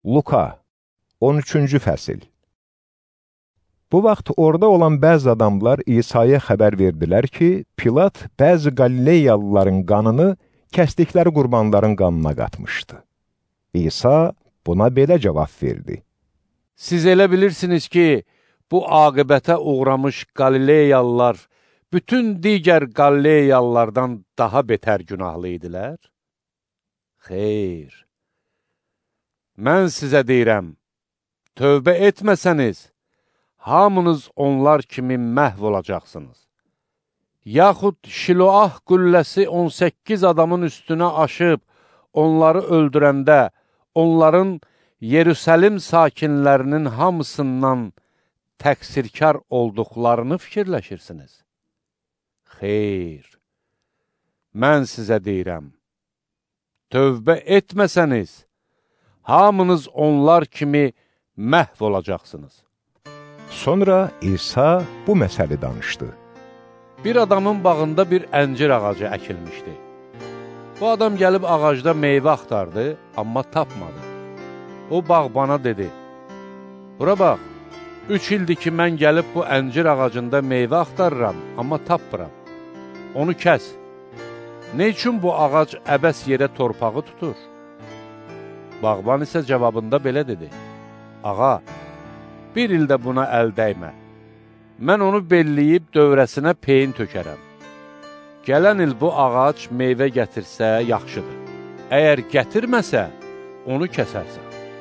Luka 13-cü fəsil. Bu vaxt orada olan bəzi adamlar İsa'ya xəbər verdilər ki, Pilat bəzi Qalileyalıların qanını kəsdikləri qurbanların qanına qatmışdı. İsa buna belə cavab verdi. Siz elə bilirsiniz ki, bu aqibətə uğramış Qalileyalılar bütün digər Qalileyalılardan daha betər günahlı idilər? Xeyr. Mən sizə deyirəm, tövbə etməsəniz, hamınız onlar kimi məhv olacaqsınız. Yaxud Şiloah qülləsi 18 adamın üstünə aşıb, onları öldürəndə, onların Yerusəlim sakinlərinin hamısından təqsirkar olduqlarını fikirləşirsiniz. Xeyr, mən sizə deyirəm, tövbə etməsəniz, hamınız onlar kimi məhv olacaqsınız. Sonra İsa bu məsəli danışdı. Bir adamın bağında bir əncir ağacı əkilmişdi. Bu adam gəlib ağacda meyvə axtardı, amma tapmadı. O bağbana dedi, bura bax, 3 ildir ki, mən gəlib bu əncir ağacında meyvə axtarıram, amma tapmıram. Onu kəs. Ne üçün bu ağac əbəs yerə torpağı tutur? Bağban isə cavabında belə dedi, ağa, bir ildə buna əl dəymə. Mən onu belləyib dövrəsinə peyin tökərəm. Gələn il bu ağac meyvə gətirsə yaxşıdır. Əgər gətirməsə, onu kəsərsən.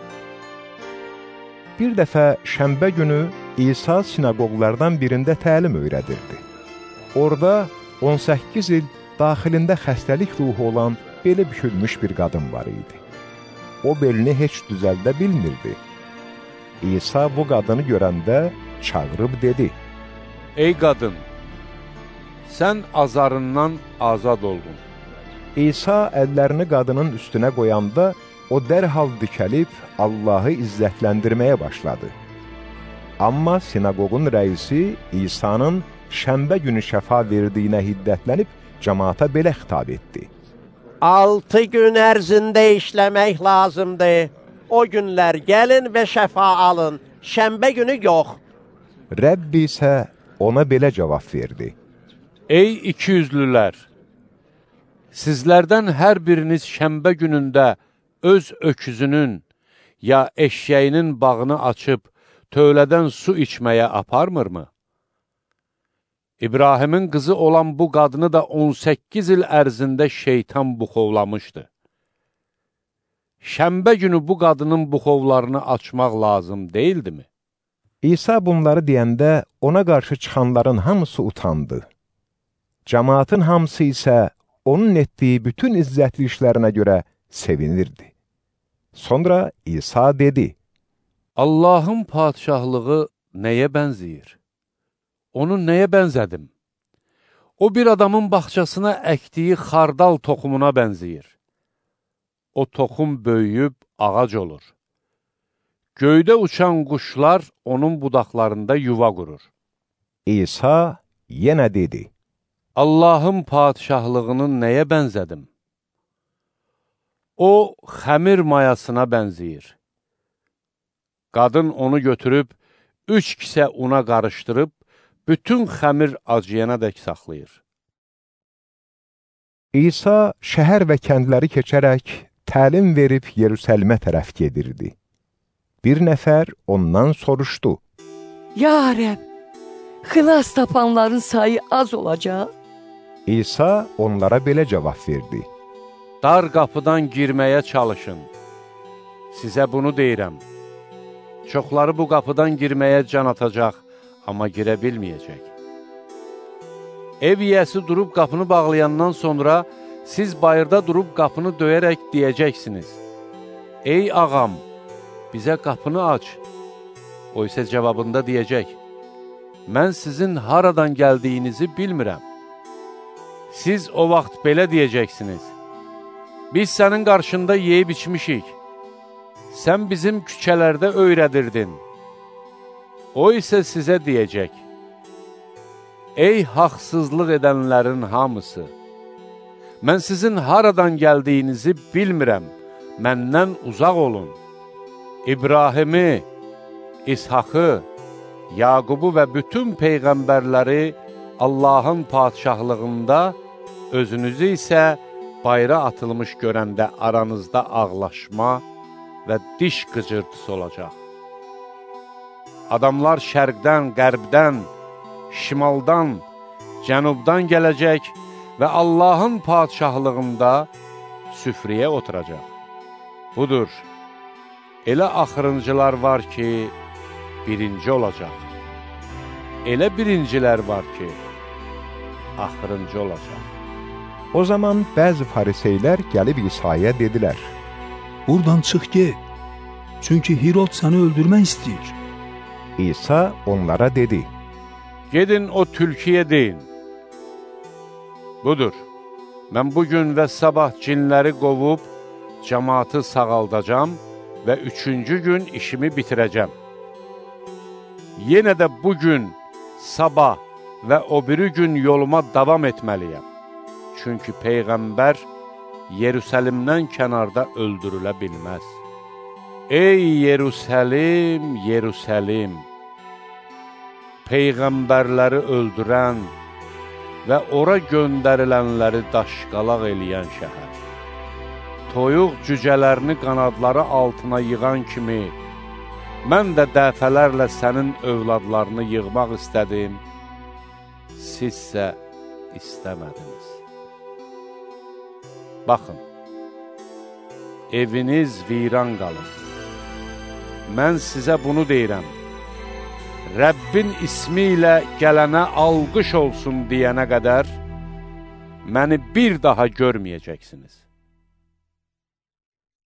Bir dəfə şənbə günü İsa sinagoglardan birində təlim öyrədirdi. Orada 18 il daxilində xəstəlik ruhu olan beli bükülmüş bir qadın var idi. O belini heç düzəldə bilmirdi. İsa bu qadını görəndə çağırıb dedi, ey qadın, sən azarından azad oldun. İsa əllərini qadının üstünə qoyanda, o dərhal dikəlib Allahı izzətləndirməyə başladı. Amma sinagogun rəisi İsa'nın şənbə günü şəfa verdiyinə hiddətlənib, cəmaata belə xitab etdi. 6 gün ərzində işləmək lazımdır. O günlər gəlin və şəfa alın, şənbə günü yox. Rəbbi isə ona belə cavab verdi. Ey ikiyüzlülər! Sizlərdən hər biriniz şənbə günündə öz öküzünün ya eşyəyinin bağını açıb, tövlədən su içməyə aparmırmı? İbrahimin qızı olan bu qadını da 18 il ərzində şeytan buxovlamışdı. Şənbə günü bu qadının buxovlarını açmaq lazım deyildimi? İsa bunları deyəndə ona qarşı çıxanların hamısı utandı. Cəmaatın hamısı isə onun etdiyi bütün izzətli işlərinə görə sevinirdi. Sonra İsa dedi, Allahın padişahlığı nəyə bənzəyir? Onu nəyə bənzədim? O bir adamın bağçasına əkdiyi xardal toxumuna bənzəyir. O toxum böyüyüb ağac olur. Göydə uçan quşlar onun budaqlarında yuva qurur. İsa yenə dedi, Allahın padişahlığını nəyə bənzədim? O, xəmir mayasına bənzəyir. Qadın onu götürüb, 3 kisə una qarışdırıb, bütün xəmir acıyana dək saxlayır. İsa şəhər və kəndləri keçərək təlim verib Yerusəlimə tərəf gedirdi. Bir nəfər ondan soruşdu. Ya Rəbb, xilas tapanların sayı az olacaq? İsa onlara belə cavab verdi. Dar qapıdan girməyə çalışın. Sizə bunu deyirəm. Çoxları bu qapıdan girməyə can atacaq, amma girə bilməyəcək. Ev yiyəsi durub qapını bağlayandan sonra, siz bayırda durub qapını döyərək deyəcəksiniz. Ey ağam, bizə qapını aç. O isə cavabında deyəcək, mən sizin haradan gəldiyinizi bilmirəm. Siz o vaxt belə deyəcəksiniz, biz sənin qarşında yeyib içmişik, sən bizim küçələrdə öyrədirdin. O isə sizə deyəcək, ey haqsızlıq edənlərin hamısı, mən sizin haradan gəldiyinizi bilmirəm, məndən uzaq olun. İbrahimi, İshakı, Yaqubu və bütün peyğəmbərləri Allahın padişahlığında, özünüzü isə bayra atılmış görəndə aranızda ağlaşma və diş qıcırtısı olacaq. Adamlar şərqdən, qərbdən, şimaldan, cənubdan gələcək və Allahın padişahlığında süfriyə oturacaq. Budur, elə axırıncılar var ki, birinci olacaq. Elə birincilər var ki, axırıncı olacaq. O zaman bəzi fariseylər gəlib İsa'ya dedilər: Buradan çıx get, çünki Hirod səni öldürmək istəyir. İsa onlara dedi: Gedin o tülkiyə deyin. Budur, mən bugün və sabah cinləri qovub, cəmaatı sağaldacam və 3-cü gün işimi bitirəcəm. Yenə də bugün, sabah və o biri gün yoluma davam etməliyəm. Çünki Peyğəmbər Yerusəlimdən kənarda öldürülə bilməz. Ey Yerusəlim, Yerusəlim! Peyğəmbərləri öldürən və ora göndərilənləri daşqalaq eləyən şəhər. Toyuq cücələrini qanadları altına yığan kimi, mən də dəfələrlə sənin övladlarını yığmaq istədim, sizsə istəmədiniz. Baxın, eviniz viran qalır. Mən sizə bunu deyirəm, Rəbbin ismi ilə gələnə alqış olsun deyənə qədər məni bir daha görməyəcəksiniz.